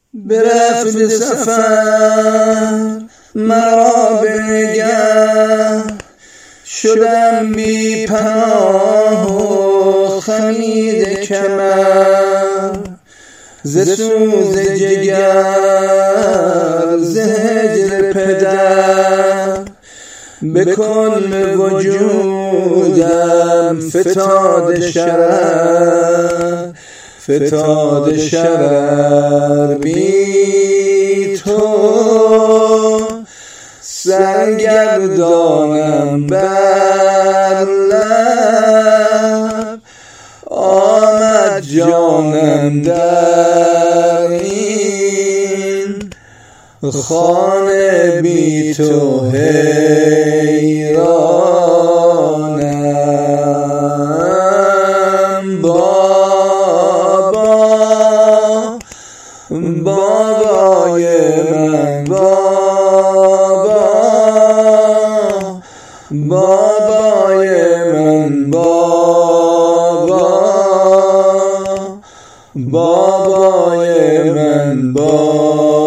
برفت سفر مرا به نگه، شدم بی پناه و خمید کمر. ز سوز جگر ز هجر پدر، به کل وجودم فتاده شرر، فتاده شرر. بی تو سرگردانم بر لب، آمد جانم در این خانه. بی تو حیرانم. بابا بابای من، بابا بابای من، بابا بابای من، بابا.